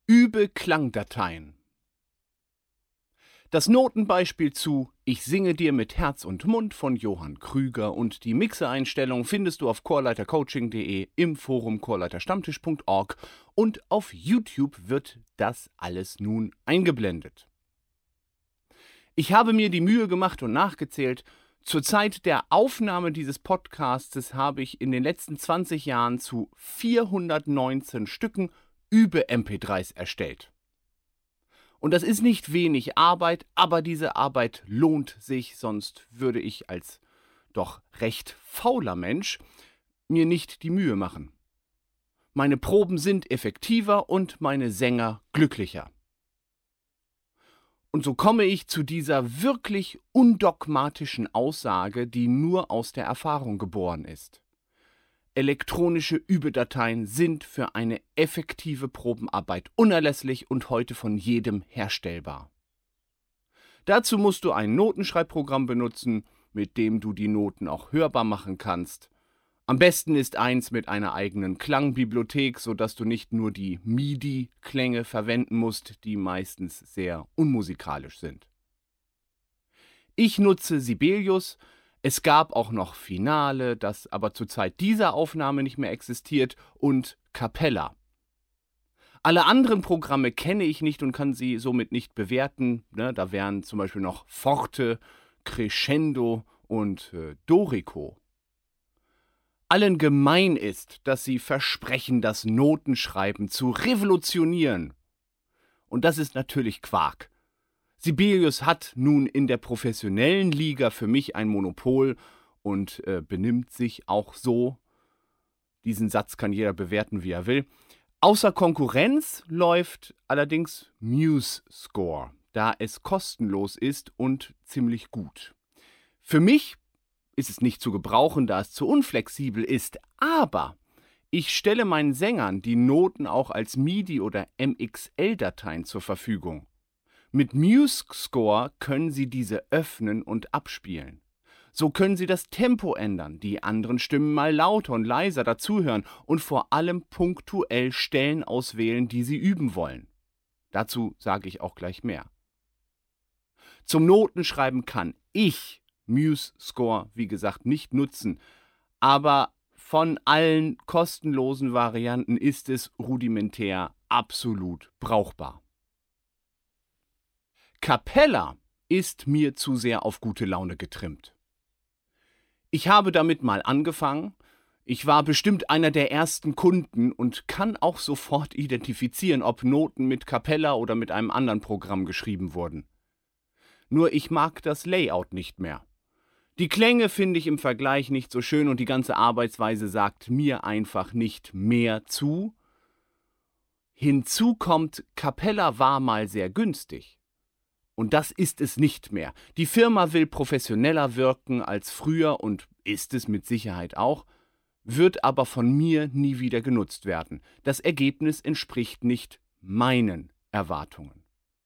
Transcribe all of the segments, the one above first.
Übe Klangdateien. Das Notenbeispiel zu Ich singe dir mit Herz und Mund von Johann Krüger und die Mixereinstellung findest du auf chorleitercoaching.de, im Forum chorleiterstammtisch.org und auf YouTube wird das alles nun eingeblendet. Ich habe mir die Mühe gemacht und nachgezählt. Zur Zeit der Aufnahme dieses Podcastes habe ich in den letzten 20 Jahren zu 419 Stücken Übe-MP3s erstellt. Und das ist nicht wenig Arbeit, aber diese Arbeit lohnt sich, sonst würde ich als doch recht fauler Mensch mir nicht die Mühe machen. Meine Proben sind effektiver und meine Sänger glücklicher. Und so komme ich zu dieser wirklich undogmatischen Aussage, die nur aus der Erfahrung geboren ist. Elektronische Übedateien sind für eine effektive Probenarbeit unerlässlich und heute von jedem herstellbar. Dazu musst du ein Notenschreibprogramm benutzen, mit dem du die Noten auch hörbar machen kannst. Am besten ist eins mit einer eigenen Klangbibliothek, sodass du nicht nur die MIDI-Klänge verwenden musst, die meistens sehr unmusikalisch sind. Ich nutze Sibelius. Es gab auch noch Finale, das aber zur Zeit dieser Aufnahme nicht mehr existiert, und Capella. Alle anderen Programme kenne ich nicht und kann sie somit nicht bewerten. Da wären zum Beispiel noch Forte, Crescendo und Dorico. Allen gemein ist, dass sie versprechen, das Notenschreiben zu revolutionieren. Und das ist natürlich Quark. Sibelius hat nun in der professionellen Liga für mich ein Monopol und benimmt sich auch so. Diesen Satz kann jeder bewerten, wie er will. Außer Konkurrenz läuft allerdings MuseScore, da es kostenlos ist und ziemlich gut. Für mich ist es nicht zu gebrauchen, da es zu unflexibel ist, aber ich stelle meinen Sängern die Noten auch als MIDI- oder MXL-Dateien zur Verfügung. Mit MuseScore können Sie diese öffnen und abspielen. So können Sie das Tempo ändern, die anderen Stimmen mal lauter und leiser dazuhören und vor allem punktuell Stellen auswählen, die Sie üben wollen. Dazu sage ich auch gleich mehr. Zum Notenschreiben kann ich MuseScore, wie gesagt, nicht nutzen, aber von allen kostenlosen Varianten ist es rudimentär absolut brauchbar. Capella ist mir zu sehr auf gute Laune getrimmt. Ich habe damit mal angefangen. Ich war bestimmt einer der ersten Kunden und kann auch sofort identifizieren, ob Noten mit Capella oder mit einem anderen Programm geschrieben wurden. Nur ich mag das Layout nicht mehr. Die Klänge finde ich im Vergleich nicht so schön und die ganze Arbeitsweise sagt mir einfach nicht mehr zu. Hinzu kommt, Capella war mal sehr günstig. Und das ist es nicht mehr. Die Firma will professioneller wirken als früher und ist es mit Sicherheit auch, wird aber von mir nie wieder genutzt werden. Das Ergebnis entspricht nicht meinen Erwartungen.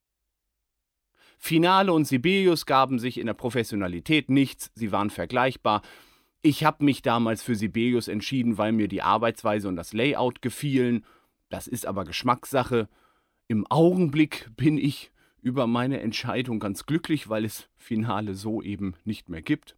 Finale und Sibelius gaben sich in der Professionalität nichts, sie waren vergleichbar. Ich habe mich damals für Sibelius entschieden, weil mir die Arbeitsweise und das Layout gefielen. Das ist aber Geschmackssache. Im Augenblick bin ich über meine Entscheidung ganz glücklich, weil es Finale so eben nicht mehr gibt.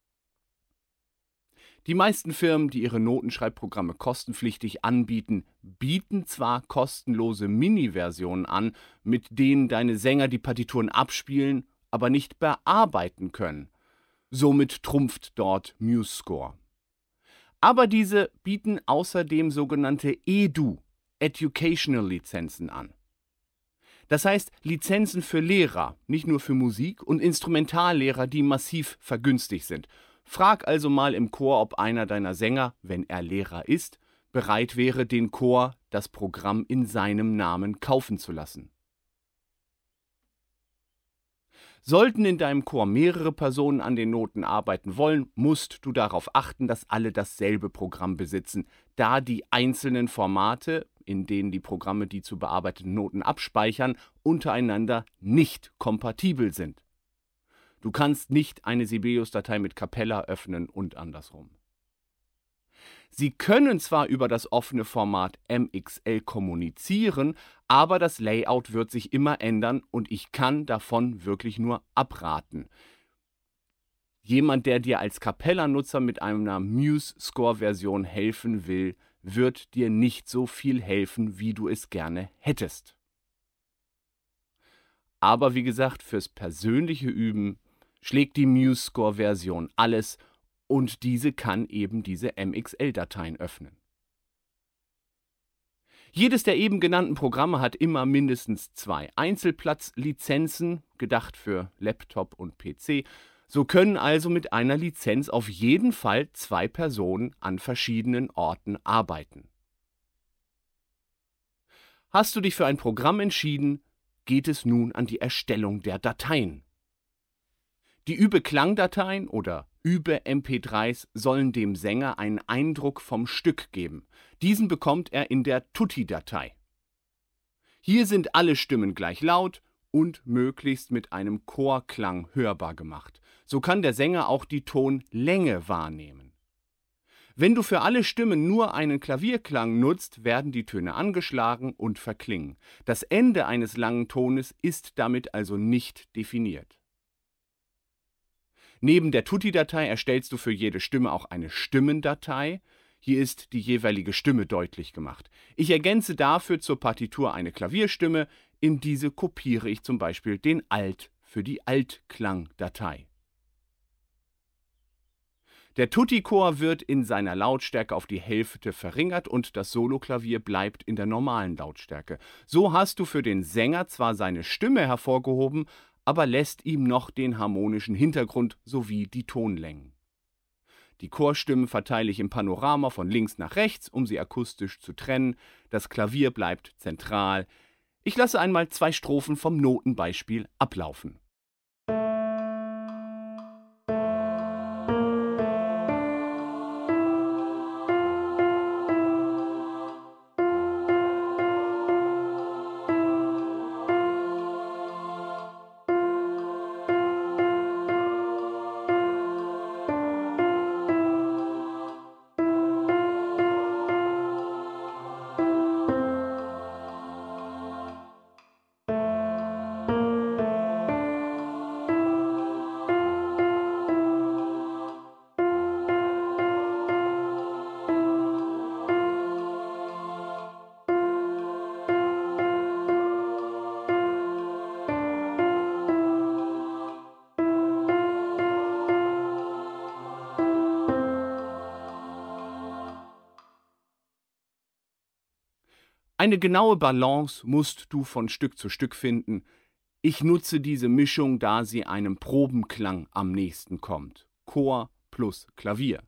Die meisten Firmen, die ihre Notenschreibprogramme kostenpflichtig anbieten, bieten zwar kostenlose Mini-Versionen an, mit denen deine Sänger die Partituren abspielen, aber nicht bearbeiten können. Somit trumpft dort MuseScore. Aber diese bieten außerdem sogenannte EDU, Educational Lizenzen an. Das heißt Lizenzen für Lehrer, nicht nur für Musik- und Instrumentallehrer, die massiv vergünstigt sind. Frag also mal im Chor, ob einer deiner Sänger, wenn er Lehrer ist, bereit wäre, den Chor das Programm in seinem Namen kaufen zu lassen. Sollten in deinem Chor mehrere Personen an den Noten arbeiten wollen, musst du darauf achten, dass alle dasselbe Programm besitzen, da die einzelnen Formate, in denen die Programme die zu bearbeiteten Noten abspeichern, untereinander nicht kompatibel sind. Du kannst nicht eine Sibelius-Datei mit Capella öffnen und andersrum. Sie können zwar über das offene Format MXL kommunizieren, aber das Layout wird sich immer ändern und ich kann davon wirklich nur abraten. Jemand, der dir als Capella-Nutzer mit einer MuseScore-Version helfen will, wird dir nicht so viel helfen, wie du es gerne hättest. Aber wie gesagt, fürs persönliche Üben schlägt die MuseScore-Version alles und diese kann eben diese MXL-Dateien öffnen. Jedes der eben genannten Programme hat immer mindestens 2 Einzelplatzlizenzen, gedacht für Laptop und PC. So können also mit einer Lizenz auf jeden Fall 2 Personen an verschiedenen Orten arbeiten. Hast du dich für ein Programm entschieden, geht es nun an die Erstellung der Dateien. Die Übe-Klangdateien oder Übe-MP3s sollen dem Sänger einen Eindruck vom Stück geben. Diesen bekommt er in der Tutti-Datei. Hier sind alle Stimmen gleich laut und möglichst mit einem Chorklang hörbar gemacht. So kann der Sänger auch die Tonlänge wahrnehmen. Wenn du für alle Stimmen nur einen Klavierklang nutzt, werden die Töne angeschlagen und verklingen. Das Ende eines langen Tones ist damit also nicht definiert. Neben der Tutti-Datei erstellst du für jede Stimme auch eine Stimmendatei. Hier ist die jeweilige Stimme deutlich gemacht. Ich ergänze dafür zur Partitur eine Klavierstimme. In diese kopiere ich zum Beispiel den Alt für die Altklangdatei. Der Tutti-Chor wird in seiner Lautstärke auf die Hälfte verringert und das Soloklavier bleibt in der normalen Lautstärke. So hast du für den Sänger zwar seine Stimme hervorgehoben, aber lässt ihm noch den harmonischen Hintergrund sowie die Tonlängen. Die Chorstimmen verteile ich im Panorama von links nach rechts, um sie akustisch zu trennen. Das Klavier bleibt zentral. Ich lasse einmal 2 Strophen vom Notenbeispiel ablaufen. Eine genaue Balance musst du von Stück zu Stück finden. Ich nutze diese Mischung, da sie einem Probenklang am nächsten kommt. Chor plus Klavier.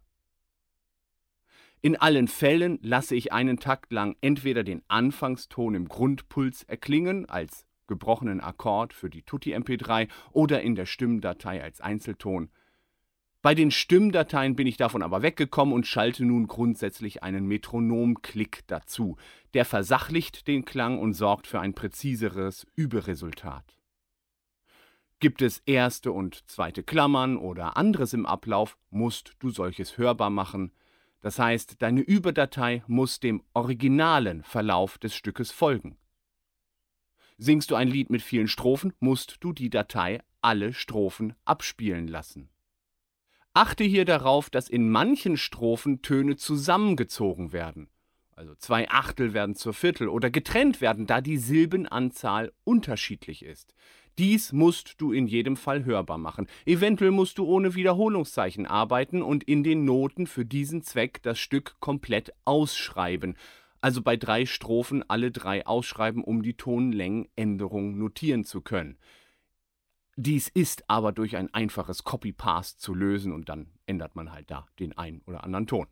In allen Fällen lasse ich einen Takt lang entweder den Anfangston im Grundpuls erklingen, als gebrochenen Akkord für die Tutti-MP3 oder in der Stimmdatei als Einzelton. Bei den Stimmdateien bin ich davon aber weggekommen und schalte nun grundsätzlich einen Metronomklick dazu. Der versachlicht den Klang und sorgt für ein präziseres Überesultat. Gibt es erste und zweite Klammern oder anderes im Ablauf, musst du solches hörbar machen. Das heißt, deine Überdatei muss dem originalen Verlauf des Stückes folgen. Singst du ein Lied mit vielen Strophen, musst du die Datei alle Strophen abspielen lassen. Achte hier darauf, dass in manchen Strophen Töne zusammengezogen werden. Also 2 Achtel werden zur Viertel oder getrennt werden, da die Silbenanzahl unterschiedlich ist. Dies musst du in jedem Fall hörbar machen. Eventuell musst du ohne Wiederholungszeichen arbeiten und in den Noten für diesen Zweck das Stück komplett ausschreiben. Also bei 3 Strophen alle 3 ausschreiben, um die Tonlängenänderung notieren zu können. Dies ist aber durch ein einfaches Copy-Paste zu lösen und dann ändert man halt da den einen oder anderen Ton.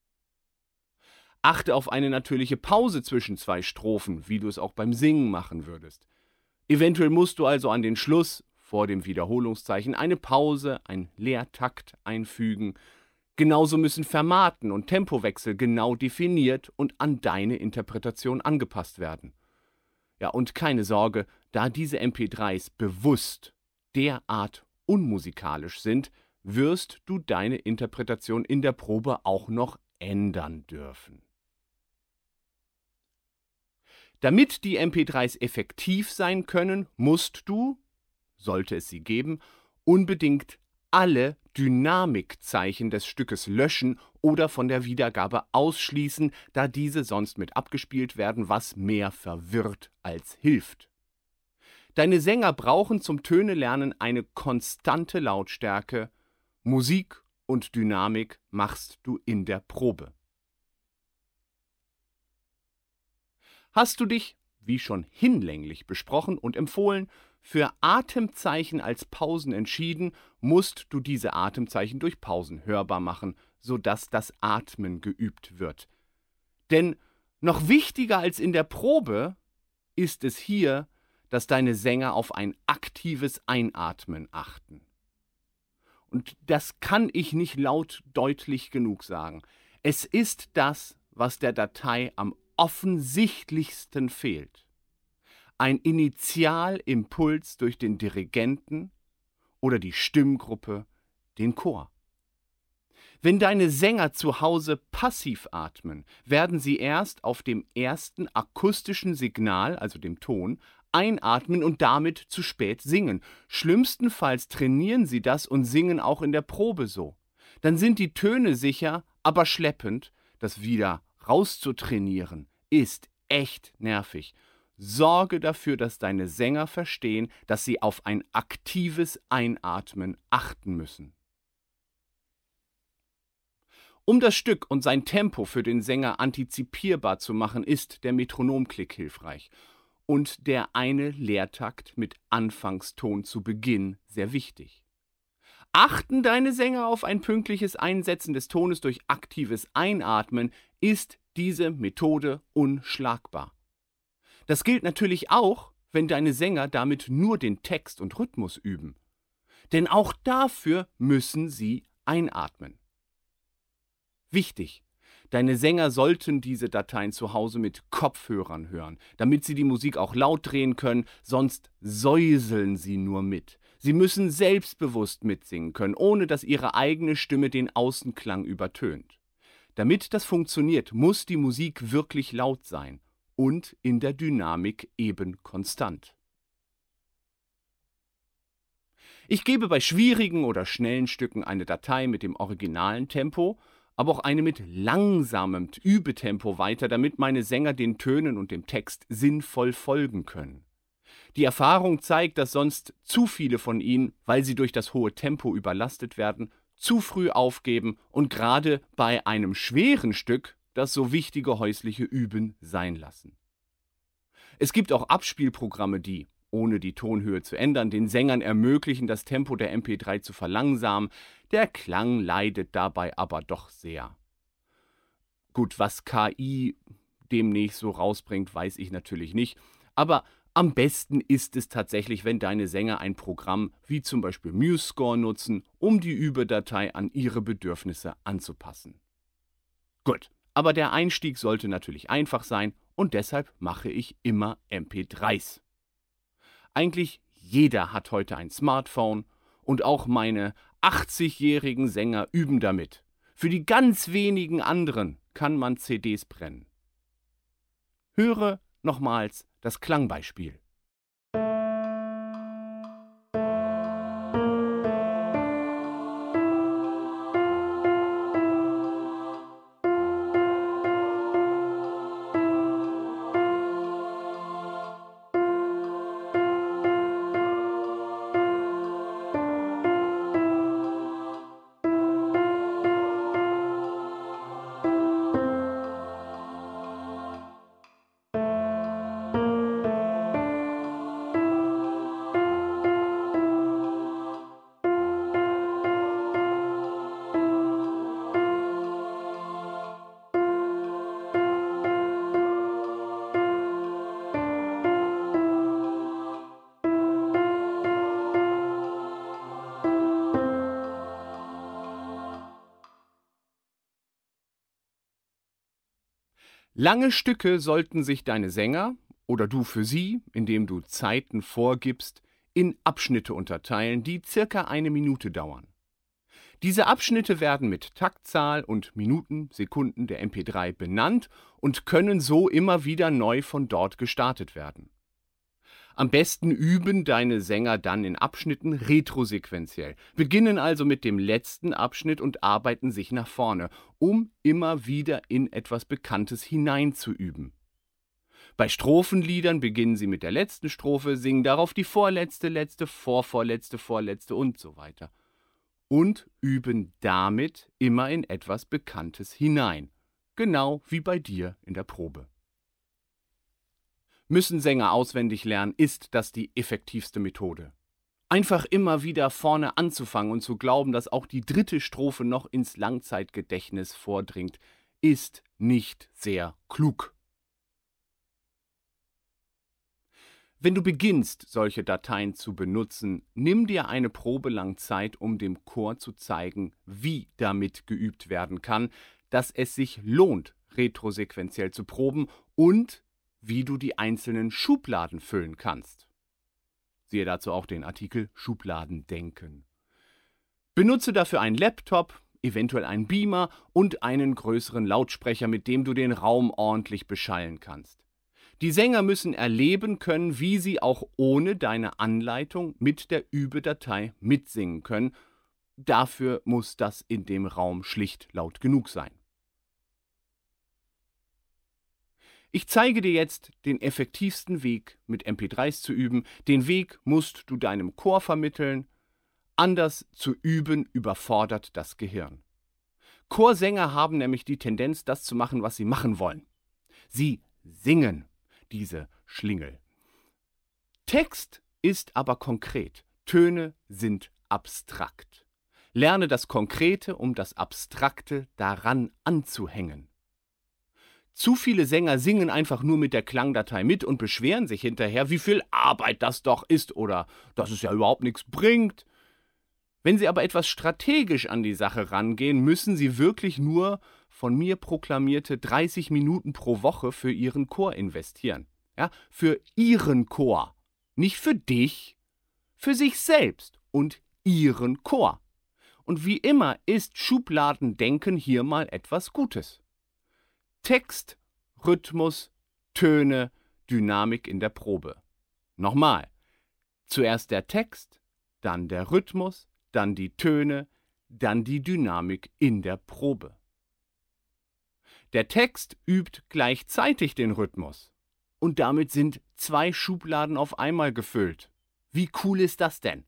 Achte auf eine natürliche Pause zwischen 2 Strophen, wie du es auch beim Singen machen würdest. Eventuell musst du also an den Schluss, vor dem Wiederholungszeichen, eine Pause, einen Leertakt einfügen. Genauso müssen Fermaten und Tempowechsel genau definiert und an deine Interpretation angepasst werden. Ja, und keine Sorge, da diese MP3s bewusst derart unmusikalisch sind, wirst du deine Interpretation in der Probe auch noch ändern dürfen. Damit die MP3s effektiv sein können, musst du, sollte es sie geben, unbedingt alle Dynamikzeichen des Stückes löschen oder von der Wiedergabe ausschließen, da diese sonst mit abgespielt werden, was mehr verwirrt als hilft. Deine Sänger brauchen zum Tönelernen eine konstante Lautstärke. Musik und Dynamik machst du in der Probe. Hast du dich, wie schon hinlänglich besprochen und empfohlen, für Atemzeichen als Pausen entschieden, musst du diese Atemzeichen durch Pausen hörbar machen, sodass das Atmen geübt wird. Denn noch wichtiger als in der Probe ist es hier, dass deine Sänger auf ein aktives Einatmen achten. Und das kann ich nicht laut deutlich genug sagen. Es ist das, was der Datei am offensichtlichsten fehlt. Ein Initialimpuls durch den Dirigenten oder die Stimmgruppe, den Chor. Wenn deine Sänger zu Hause passiv atmen, werden sie erst auf dem ersten akustischen Signal, also dem Ton, einatmen und damit zu spät singen. Schlimmstenfalls trainieren sie das und singen auch in der Probe so. Dann sind die Töne sicher, aber schleppend. Das wieder rauszutrainieren ist echt nervig. Sorge dafür, dass deine Sänger verstehen, dass sie auf ein aktives Einatmen achten müssen. Um das Stück und sein Tempo für den Sänger antizipierbar zu machen, ist der Metronomklick hilfreich und der eine Leertakt mit Anfangston zu Beginn sehr wichtig. Achten deine Sänger auf ein pünktliches Einsetzen des Tones durch aktives Einatmen, ist diese Methode unschlagbar. Das gilt natürlich auch, wenn deine Sänger damit nur den Text und Rhythmus üben. Denn auch dafür müssen sie einatmen. Wichtig: Deine Sänger sollten diese Dateien zu Hause mit Kopfhörern hören, damit sie die Musik auch laut drehen können, sonst säuseln sie nur mit. Sie müssen selbstbewusst mitsingen können, ohne dass ihre eigene Stimme den Außenklang übertönt. Damit das funktioniert, muss die Musik wirklich laut sein und in der Dynamik eben konstant. Ich gebe bei schwierigen oder schnellen Stücken eine Datei mit dem originalen Tempo, aber auch eine mit langsamem Übetempo weiter, damit meine Sänger den Tönen und dem Text sinnvoll folgen können. Die Erfahrung zeigt, dass sonst zu viele von ihnen, weil sie durch das hohe Tempo überlastet werden, zu früh aufgeben und gerade bei einem schweren Stück das so wichtige häusliche Üben sein lassen. Es gibt auch Abspielprogramme, die, ohne die Tonhöhe zu ändern, den Sängern ermöglichen, das Tempo der MP3 zu verlangsamen. Der Klang leidet dabei aber doch sehr. Gut, was KI demnächst so rausbringt, weiß ich natürlich nicht, aber am besten ist es tatsächlich, wenn deine Sänger ein Programm wie zum Beispiel MuseScore nutzen, um die Übedatei an ihre Bedürfnisse anzupassen. Gut, aber der Einstieg sollte natürlich einfach sein und deshalb mache ich immer MP3s. Eigentlich jeder hat heute ein Smartphone und auch meine 80-jährigen Sänger üben damit. Für die ganz wenigen anderen kann man CDs brennen. Höre nochmals das Klangbeispiel. Lange Stücke sollten sich deine Sänger oder du für sie, indem du Zeiten vorgibst, in Abschnitte unterteilen, die circa 1 Minute dauern. Diese Abschnitte werden mit Taktzahl und Minuten, Sekunden der MP3 benannt und können so immer wieder neu von dort gestartet werden. Am besten üben deine Sänger dann in Abschnitten retrosequenziell, beginnen also mit dem letzten Abschnitt und arbeiten sich nach vorne, um immer wieder in etwas Bekanntes hineinzuüben. Bei Strophenliedern beginnen sie mit der letzten Strophe, singen darauf die vorletzte, letzte, vorvorletzte, vorletzte und so weiter. Und üben damit immer in etwas Bekanntes hinein, genau wie bei dir in der Probe. Müssen Sänger auswendig lernen, ist das die effektivste Methode. Einfach immer wieder vorne anzufangen und zu glauben, dass auch die dritte Strophe noch ins Langzeitgedächtnis vordringt, ist nicht sehr klug. Wenn du beginnst, solche Dateien zu benutzen, nimm dir eine Probe lang Zeit, um dem Chor zu zeigen, wie damit geübt werden kann, dass es sich lohnt, retrosequenziell zu proben und wie du die einzelnen Schubladen füllen kannst. Siehe dazu auch den Artikel Schubladendenken. Benutze dafür einen Laptop, eventuell einen Beamer und einen größeren Lautsprecher, mit dem du den Raum ordentlich beschallen kannst. Die Sänger müssen erleben können, wie sie auch ohne deine Anleitung mit der Übedatei mitsingen können. Dafür muss das in dem Raum schlicht laut genug sein. Ich zeige dir jetzt den effektivsten Weg, mit MP3s zu üben. Den Weg musst du deinem Chor vermitteln. Anders zu üben überfordert das Gehirn. Chorsänger haben nämlich die Tendenz, das zu machen, was sie machen wollen. Sie singen diese Schlingel. Text ist aber konkret. Töne sind abstrakt. Lerne das Konkrete, um das Abstrakte daran anzuhängen. Zu viele Sänger singen einfach nur mit der Klangdatei mit und beschweren sich hinterher, wie viel Arbeit das doch ist oder dass es ja überhaupt nichts bringt. Wenn sie aber etwas strategisch an die Sache rangehen, müssen sie wirklich nur von mir proklamierte 30 Minuten pro Woche für ihren Chor investieren. Ja, für ihren Chor. Nicht für dich, für sich selbst und ihren Chor. Und wie immer ist Schubladendenken hier mal etwas Gutes. Text, Rhythmus, Töne, Dynamik in der Probe. Nochmal. Zuerst der Text, dann der Rhythmus, dann die Töne, dann die Dynamik in der Probe. Der Text übt gleichzeitig den Rhythmus. Und damit sind 2 Schubladen auf einmal gefüllt. Wie cool ist das denn?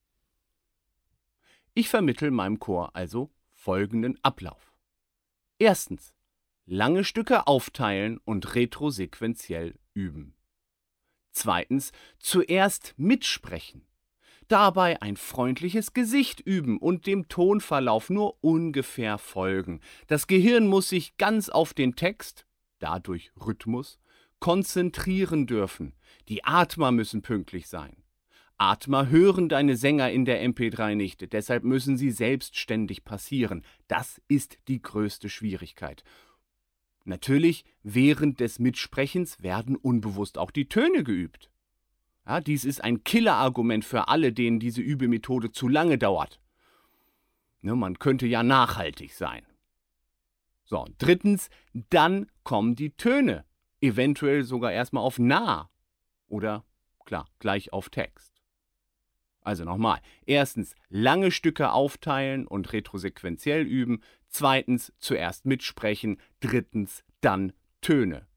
Ich vermittle meinem Chor also folgenden Ablauf. Erstens. Lange Stücke aufteilen und retrosequenziell üben. Zweitens, zuerst mitsprechen. Dabei ein freundliches Gesicht üben und dem Tonverlauf nur ungefähr folgen. Das Gehirn muss sich ganz auf den Text, dadurch Rhythmus, konzentrieren dürfen. Die Atmer müssen pünktlich sein. Atmer hören deine Sänger in der MP3 nicht, deshalb müssen sie selbstständig passieren. Das ist die größte Schwierigkeit. Natürlich, während des Mitsprechens werden unbewusst auch die Töne geübt. Ja, dies ist ein Killerargument für alle, denen diese Übemethode zu lange dauert. Ne, man könnte ja nachhaltig sein. So, und drittens, dann kommen die Töne. Eventuell sogar erstmal auf nah oder, klar, gleich auf Text. Also nochmal. Erstens, lange Stücke aufteilen und retrosequenziell üben. Zweitens, zuerst mitsprechen. Drittens, dann Töne.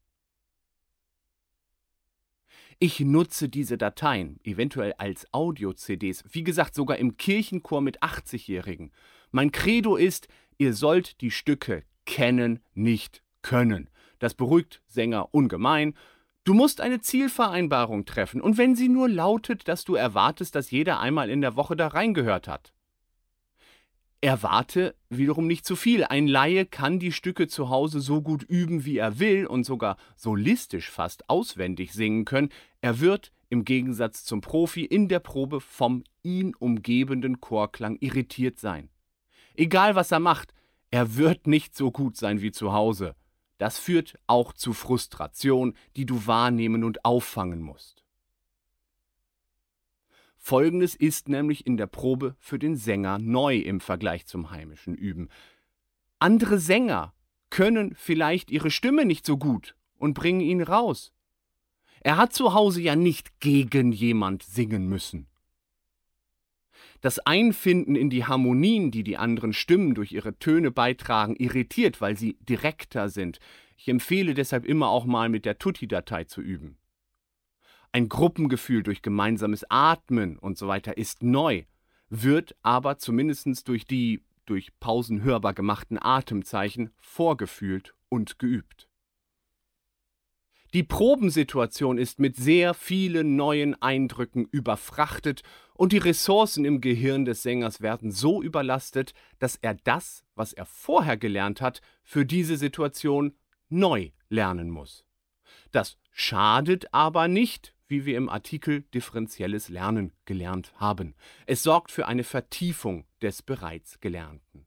Ich nutze diese Dateien, eventuell als Audio-CDs, wie gesagt sogar im Kirchenchor mit 80-Jährigen. Mein Credo ist, ihr sollt die Stücke kennen, nicht können. Das beruhigt Sänger ungemein. Du musst eine Zielvereinbarung treffen und wenn sie nur lautet, dass du erwartest, dass jeder einmal in der Woche da reingehört hat. Erwarte wiederum nicht zu viel. Ein Laie kann die Stücke zu Hause so gut üben, wie er will und sogar solistisch fast auswendig singen können. Er wird im Gegensatz zum Profi in der Probe vom ihn umgebenden Chorklang irritiert sein. Egal was er macht, er wird nicht so gut sein wie zu Hause. Das führt auch zu Frustration, die du wahrnehmen und auffangen musst. Folgendes ist nämlich in der Probe für den Sänger neu im Vergleich zum heimischen Üben. Andere Sänger können vielleicht ihre Stimme nicht so gut und bringen ihn raus. Er hat zu Hause ja nicht gegen jemand singen müssen. Das Einfinden in die Harmonien, die die anderen Stimmen durch ihre Töne beitragen, irritiert, weil sie direkter sind. Ich empfehle deshalb immer auch mal mit der Tutti-Datei zu üben. Ein Gruppengefühl durch gemeinsames Atmen und so weiter ist neu, wird aber zumindest durch die durch Pausen hörbar gemachten Atemzeichen vorgefühlt und geübt. Die Probensituation ist mit sehr vielen neuen Eindrücken überfrachtet und die Ressourcen im Gehirn des Sängers werden so überlastet, dass er das, was er vorher gelernt hat, für diese Situation neu lernen muss. Das schadet aber nicht, wie wir im Artikel differenzielles Lernen gelernt haben. Es sorgt für eine Vertiefung des bereits Gelernten.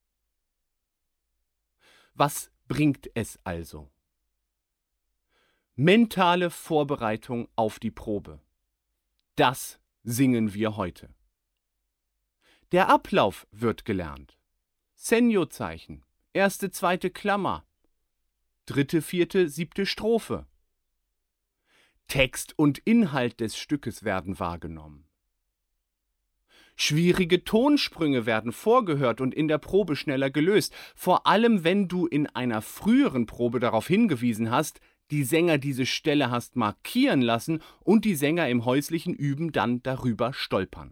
Was bringt es also? Mentale Vorbereitung auf die Probe. Das singen wir heute. Der Ablauf wird gelernt. Senjo-Zeichen, erste, zweite Klammer, dritte, vierte, siebte Strophe. Text und Inhalt des Stückes werden wahrgenommen. Schwierige Tonsprünge werden vorgehört und in der Probe schneller gelöst, vor allem wenn du in einer früheren Probe darauf hingewiesen hast, die Sänger diese Stelle hast markieren lassen und die Sänger im häuslichen Üben dann darüber stolpern.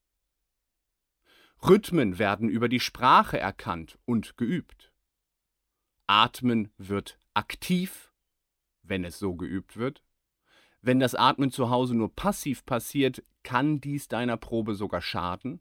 Rhythmen werden über die Sprache erkannt und geübt. Atmen wird aktiv, wenn es so geübt wird. Wenn das Atmen zu Hause nur passiv passiert, kann dies deiner Probe sogar schaden.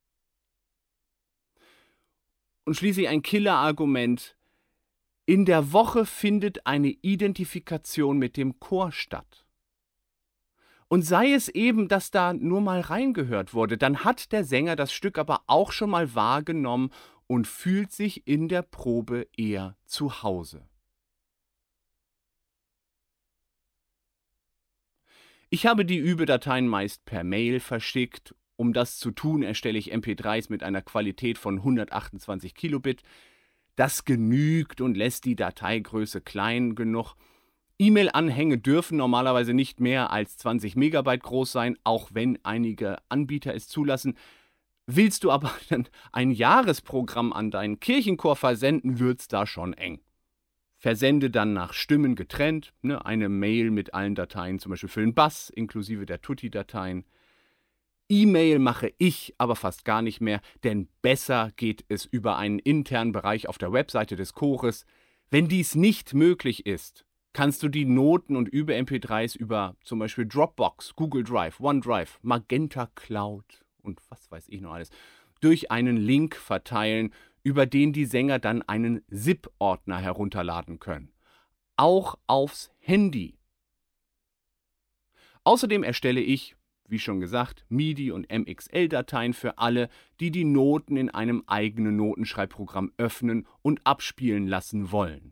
Und schließlich ein Killerargument: In der Woche findet eine Identifikation mit dem Chor statt. Und sei es eben, dass da nur mal reingehört wurde, dann hat der Sänger das Stück aber auch schon mal wahrgenommen und fühlt sich in der Probe eher zu Hause. Ich habe die Übedateien meist per Mail verschickt. Um das zu tun, erstelle ich MP3s mit einer Qualität von 128 Kilobit. Das genügt und lässt die Dateigröße klein genug. E-Mail-Anhänge dürfen normalerweise nicht mehr als 20 Megabyte groß sein, auch wenn einige Anbieter es zulassen. Willst du aber dann ein Jahresprogramm an deinen Kirchenchor versenden, wird's da schon eng. Versende dann nach Stimmen getrennt, eine Mail mit allen Dateien, zum Beispiel für den Bass, inklusive der Tutti-Dateien. E-Mail mache ich aber fast gar nicht mehr, denn besser geht es über einen internen Bereich auf der Webseite des Chores. Wenn dies nicht möglich ist, kannst du die Noten und Übe-MP3s über zum Beispiel Dropbox, Google Drive, OneDrive, Magenta Cloud und was weiß ich noch alles, durch einen Link verteilen, über den die Sänger dann einen ZIP-Ordner herunterladen können. Auch aufs Handy. Außerdem erstelle ich, wie schon gesagt, MIDI- und MXL-Dateien für alle, die die Noten in einem eigenen Notenschreibprogramm öffnen und abspielen lassen wollen.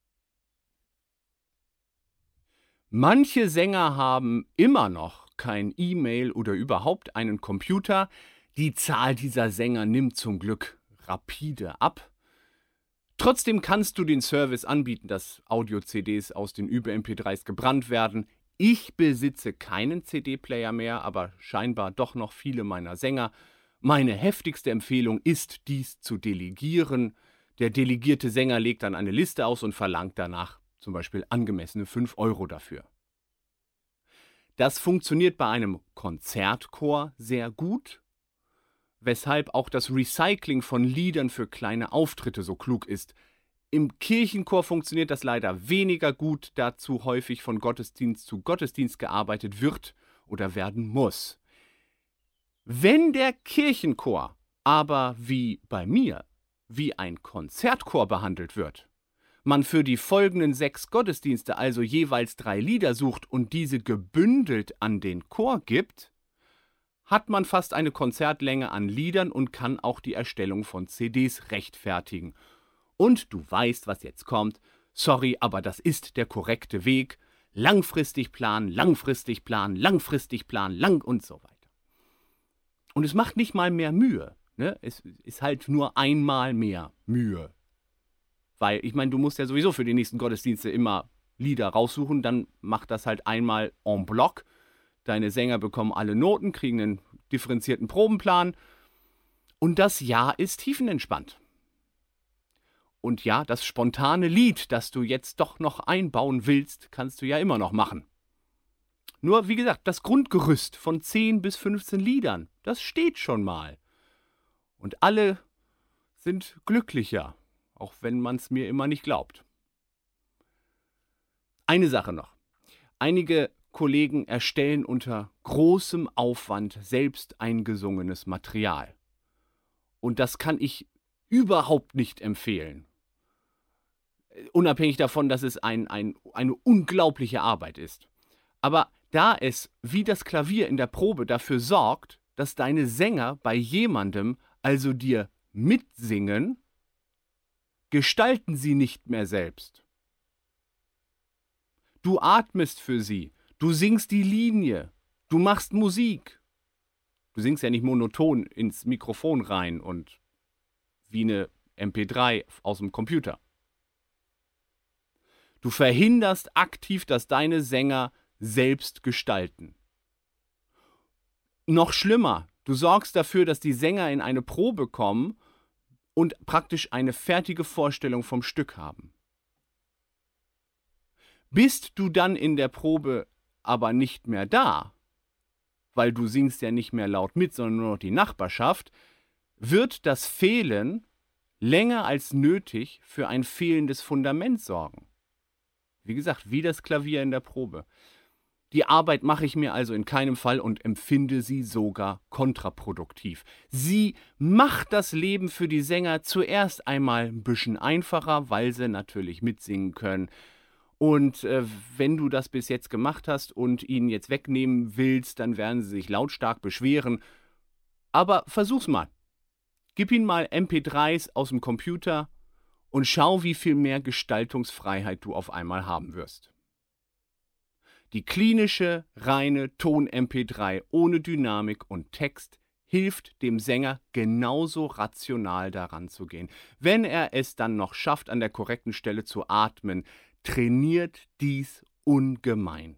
Manche Sänger haben immer noch kein E-Mail oder überhaupt einen Computer. Die Zahl dieser Sänger nimmt zum Glück rapide ab. Trotzdem kannst du den Service anbieten, dass Audio-CDs aus den Übe-MP3s gebrannt werden. Ich besitze keinen CD-Player mehr, aber scheinbar doch noch viele meiner Sänger. Meine heftigste Empfehlung ist, dies zu delegieren. Der delegierte Sänger legt dann eine Liste aus und verlangt danach zum Beispiel angemessene 5 € dafür. Das funktioniert bei einem Konzertchor sehr gut, weshalb auch das Recycling von Liedern für kleine Auftritte so klug ist. Im Kirchenchor funktioniert das leider weniger gut, da zu häufig von Gottesdienst zu Gottesdienst gearbeitet wird oder werden muss. Wenn der Kirchenchor aber wie bei mir, wie ein Konzertchor behandelt wird, man für die folgenden 6 Gottesdienste also jeweils 3 Lieder sucht und diese gebündelt an den Chor gibt, hat man fast eine Konzertlänge an Liedern und kann auch die Erstellung von CDs rechtfertigen. Und du weißt, was jetzt kommt. Sorry, aber das ist der korrekte Weg. Langfristig planen, langfristig planen, langfristig planen, lang und so weiter. Und es macht nicht mal mehr Mühe. Ne? Es ist halt nur einmal mehr Mühe. Weil, ich meine, du musst ja sowieso für die nächsten Gottesdienste immer Lieder raussuchen, dann mach das halt einmal en bloc. Deine Sänger bekommen alle Noten, kriegen einen differenzierten Probenplan und das Jahr ist tiefenentspannt. Und ja, das spontane Lied, das du jetzt doch noch einbauen willst, kannst du ja immer noch machen. Nur, wie gesagt, das Grundgerüst von 10 bis 15 Liedern, das steht schon mal. Und alle sind glücklicher, auch wenn man es mir immer nicht glaubt. Eine Sache noch. Einige Kollegen erstellen unter großem Aufwand selbst eingesungenes Material. Und das kann ich überhaupt nicht empfehlen. Unabhängig davon, dass es eine unglaubliche Arbeit ist. Aber da es, wie das Klavier in der Probe, dafür sorgt, dass deine Sänger bei jemandem, also dir, mitsingen, gestalten sie nicht mehr selbst. Du atmest für sie, du singst die Linie, du machst Musik. Du singst ja nicht monoton ins Mikrofon rein und wie eine MP3 aus dem Computer. Du verhinderst aktiv, dass deine Sänger selbst gestalten. Noch schlimmer, du sorgst dafür, dass die Sänger in eine Probe kommen und praktisch eine fertige Vorstellung vom Stück haben. Bist du dann in der Probe aber nicht mehr da, weil du singst ja nicht mehr laut mit, sondern nur noch die Nachbarschaft, wird das Fehlen länger als nötig für ein fehlendes Fundament sorgen. Wie gesagt, wie das Klavier in der Probe. Die Arbeit mache ich mir also in keinem Fall und empfinde sie sogar kontraproduktiv. Sie macht das Leben für die Sänger zuerst einmal ein bisschen einfacher, weil sie natürlich mitsingen können. Und wenn du das bis jetzt gemacht hast und ihnen jetzt wegnehmen willst, dann werden sie sich lautstark beschweren. Aber versuch's mal. Gib ihnen mal MP3s aus dem Computer und schau, wie viel mehr Gestaltungsfreiheit du auf einmal haben wirst. Die klinische, reine Ton-MP3 ohne Dynamik und Text hilft dem Sänger genauso rational daran zu gehen. Wenn er es dann noch schafft, an der korrekten Stelle zu atmen, trainiert dies ungemein.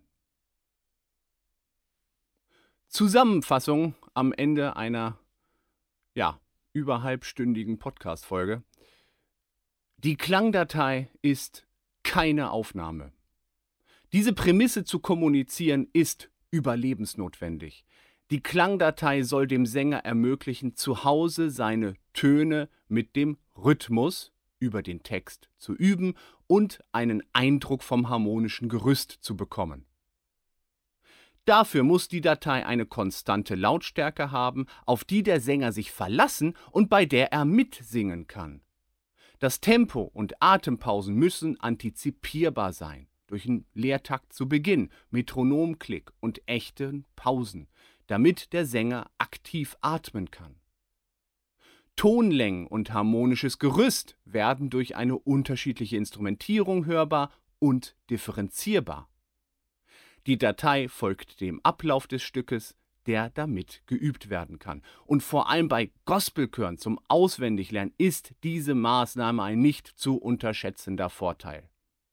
Zusammenfassung am Ende einer, überhalbstündigen Podcast-Folge. Die Klangdatei ist keine Aufnahme. Diese Prämisse zu kommunizieren ist überlebensnotwendig. Die Klangdatei soll dem Sänger ermöglichen, zu Hause seine Töne mit dem Rhythmus über den Text zu üben und einen Eindruck vom harmonischen Gerüst zu bekommen. Dafür muss die Datei eine konstante Lautstärke haben, auf die der Sänger sich verlassen und bei der er mitsingen kann. Das Tempo und Atempausen müssen antizipierbar sein, durch einen Leertakt zu Beginn, Metronomklick und echten Pausen, damit der Sänger aktiv atmen kann. Tonlängen und harmonisches Gerüst werden durch eine unterschiedliche Instrumentierung hörbar und differenzierbar. Die Datei folgt dem Ablauf des Stückes, der damit geübt werden kann. Und vor allem bei Gospelchören zum Auswendiglernen ist diese Maßnahme ein nicht zu unterschätzender Vorteil.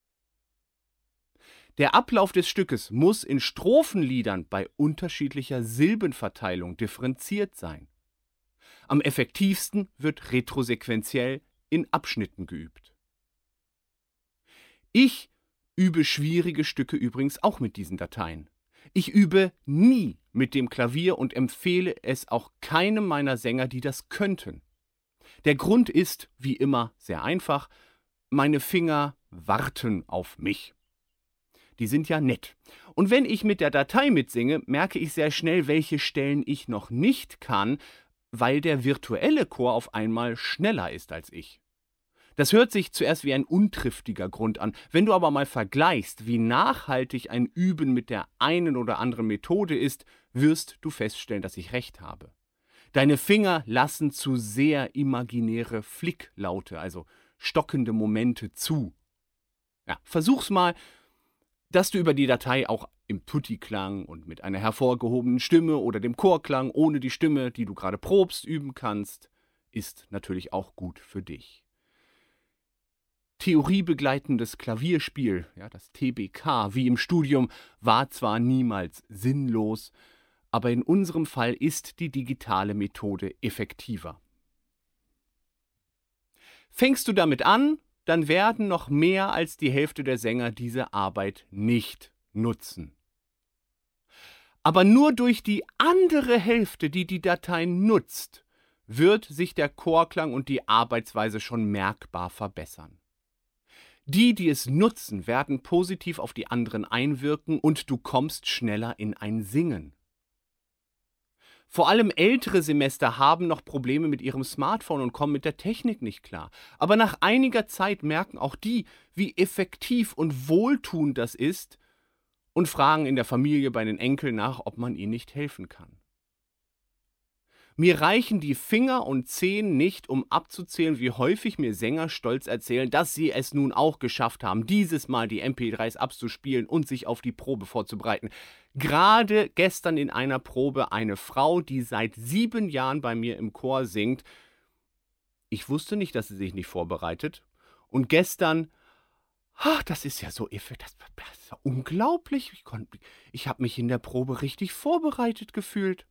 Der Ablauf des Stückes muss in Strophenliedern bei unterschiedlicher Silbenverteilung differenziert sein. Am effektivsten wird retrosequenziell in Abschnitten geübt. Ich übe schwierige Stücke übrigens auch mit diesen Dateien. Ich übe nie mit dem Klavier und empfehle es auch keinem meiner Sänger, die das könnten. Der Grund ist, wie immer, sehr einfach: meine Finger warten auf mich. Die sind ja nett. Und wenn ich mit der Datei mitsinge, merke ich sehr schnell, welche Stellen ich noch nicht kann, weil der virtuelle Chor auf einmal schneller ist als ich. Das hört sich zuerst wie ein untriftiger Grund an. Wenn du aber mal vergleichst, wie nachhaltig ein Üben mit der einen oder anderen Methode ist, wirst du feststellen, dass ich recht habe. Deine Finger lassen zu sehr imaginäre Flicklaute, also stockende Momente, zu. Ja, versuch's mal, dass du über die Datei auch im Tutti-Klang und mit einer hervorgehobenen Stimme oder dem Chorklang ohne die Stimme, die du gerade probst, üben kannst, ist natürlich auch gut für dich. Theoriebegleitendes Klavierspiel, ja, das TBK, wie im Studium, war zwar niemals sinnlos, aber in unserem Fall ist die digitale Methode effektiver. Fängst du damit an, dann werden noch mehr als die Hälfte der Sänger diese Arbeit nicht nutzen. Aber nur durch die andere Hälfte, die die Datei nutzt, wird sich der Chorklang und die Arbeitsweise schon merkbar verbessern. Die es nutzen, werden positiv auf die anderen einwirken und du kommst schneller in ein Singen. Vor allem ältere Semester haben noch Probleme mit ihrem Smartphone und kommen mit der Technik nicht klar. Aber nach einiger Zeit merken auch die, wie effektiv und wohltuend das ist und fragen in der Familie bei den Enkeln nach, ob man ihnen nicht helfen kann. Mir reichen die Finger und Zehen nicht, um abzuzählen, wie häufig mir Sänger stolz erzählen, dass sie es nun auch geschafft haben, dieses Mal die MP3s abzuspielen und sich auf die Probe vorzubereiten. Gerade gestern in einer Probe eine Frau, die seit 7 Jahren bei mir im Chor singt. Ich wusste nicht, dass sie sich nicht vorbereitet. Und gestern, das ist ja so das ist ja unglaublich. Ich habe mich in der Probe richtig vorbereitet gefühlt.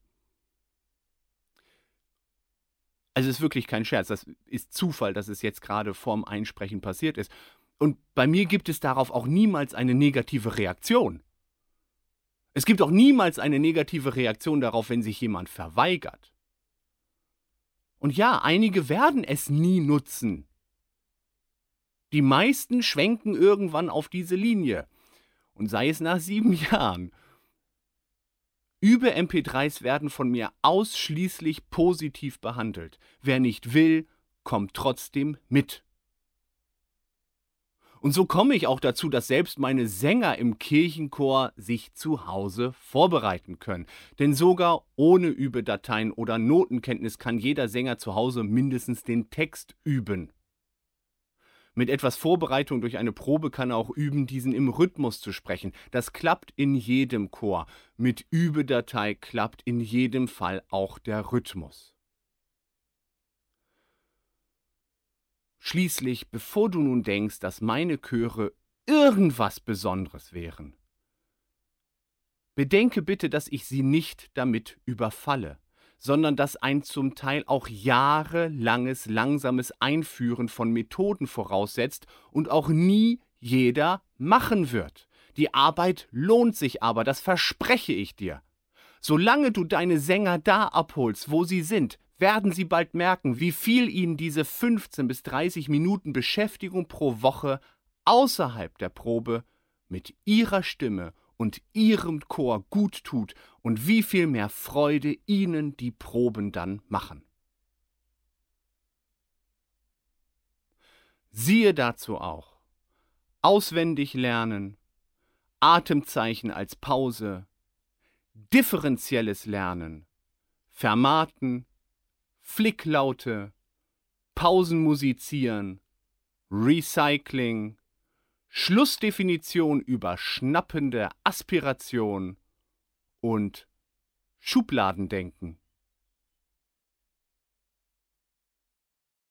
Also es ist wirklich kein Scherz, das ist Zufall, dass es jetzt gerade vorm Einsprechen passiert ist. Und bei mir gibt es darauf auch niemals eine negative Reaktion. Es gibt auch niemals eine negative Reaktion darauf, wenn sich jemand verweigert. Und ja, einige werden es nie nutzen. Die meisten schwenken irgendwann auf diese Linie. Und sei es nach 7 Jahren. Übe-MP3s werden von mir ausschließlich positiv behandelt. Wer nicht will, kommt trotzdem mit. Und so komme ich auch dazu, dass selbst meine Sänger im Kirchenchor sich zu Hause vorbereiten können. Denn sogar ohne Übedateien oder Notenkenntnis kann jeder Sänger zu Hause mindestens den Text üben. Mit etwas Vorbereitung durch eine Probe kann er auch üben, diesen im Rhythmus zu sprechen. Das klappt in jedem Chor. Mit Übedatei klappt in jedem Fall auch der Rhythmus. Schließlich, bevor du nun denkst, dass meine Chöre irgendwas Besonderes wären, bedenke bitte, dass ich sie nicht damit überfalle, sondern dass ein zum Teil auch jahrelanges, langsames Einführen von Methoden voraussetzt und auch nie jeder machen wird. Die Arbeit lohnt sich aber, das verspreche ich dir. Solange du deine Sänger da abholst, wo sie sind, werden sie bald merken, wie viel ihnen diese 15 bis 30 Minuten Beschäftigung pro Woche außerhalb der Probe mit ihrer Stimme und ihrem Chor gut tut und wie viel mehr Freude ihnen die Proben dann machen. Siehe dazu auch: Auswendig lernen, Atemzeichen als Pause, differenzielles Lernen, Fermaten, Flicklaute, Pausenmusizieren, Recycling, Schlussdefinition über schnappende Aspiration und Schubladendenken.